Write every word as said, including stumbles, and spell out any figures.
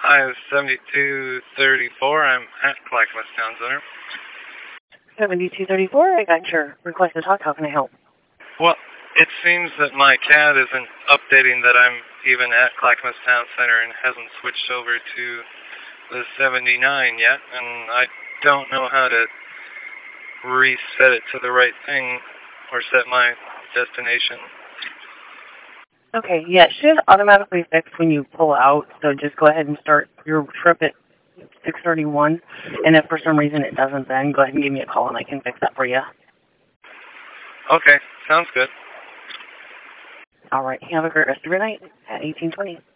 Hi, seventy-two thirty-four. I'm at Clackamas Town Center. seventy-two thirty-four, I got your request to talk. How can I help? Well, it seems that my C A D isn't updating that I'm even at Clackamas Town Center and hasn't switched over to the seventy-nine yet, and I don't know how to reset it to the right thing or set my destination. Okay, yeah, it should automatically fix when you pull out, so just go ahead and start your trip at six thirty-one, and if for some reason it doesn't, then go ahead and give me a call and I can fix that for you. Okay, sounds good. All right, have a great rest of your night at eighteen twenty.